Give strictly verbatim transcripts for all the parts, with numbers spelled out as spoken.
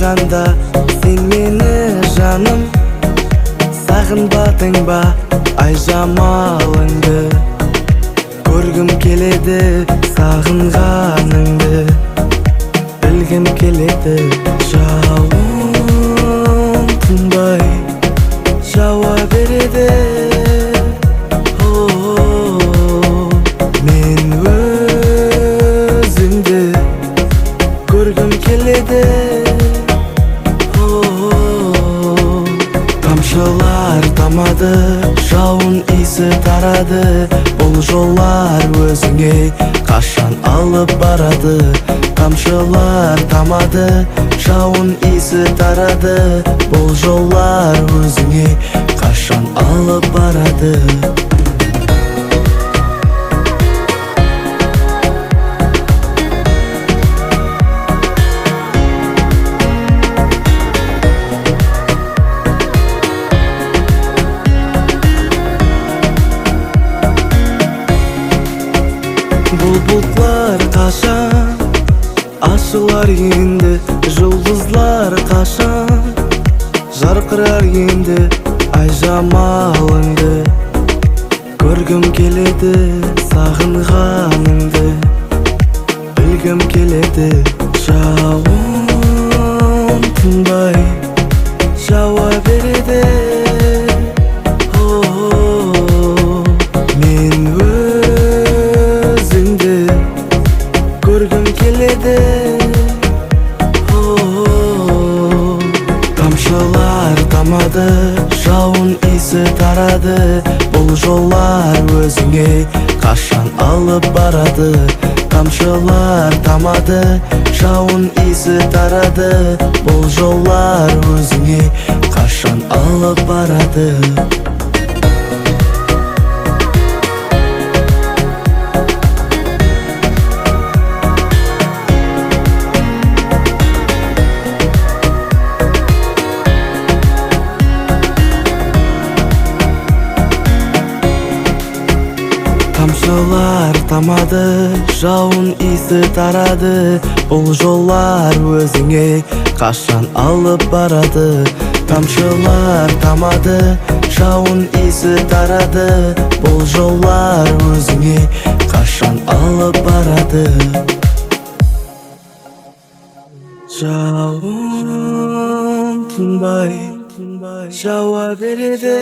жанда сен мені жаным, сағынбадың ба ай жамалыңды? Көргім келеді сағынғаныңды, білгім келеді. Жауын тынбай жауа береді. Мен өзіңді көргім келеді. Тамшылар тамады, жауын иісі тарады. Бұл жоллар өзіңе қашан алып барады? Тамшылар тамады, жауын иісі тарады. Бұл жоллар өзіңе қашан алып барады? Бұлбұлтлар қашан ашылар енді, жұлдызлар қашан жарқырар енді? Ай жамалыңды көргім келеді, сағынғаныңды білгім келеді. Жауын тынбай жауа береді. Көргім келеді. Тамшылар тамады, жауын иісі тарады. Бұл жоллар өзіңе қашан алып барады? Тамшылар тамады, жауын иісі тарады. Бұл жоллар өзіңе қашан алып барады? Тамшылар тамады, жауын иісі тарады. Бұл жоллар өзіңе қашан алып барады? Тамшылар тамады, жауын иісі тарады. Бұл жоллар өзіңе қашан алып барады? Жауын тынбай жауа береді.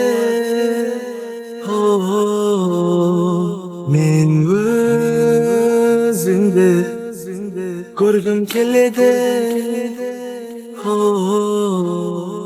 Мен өзіңді көргім келеді.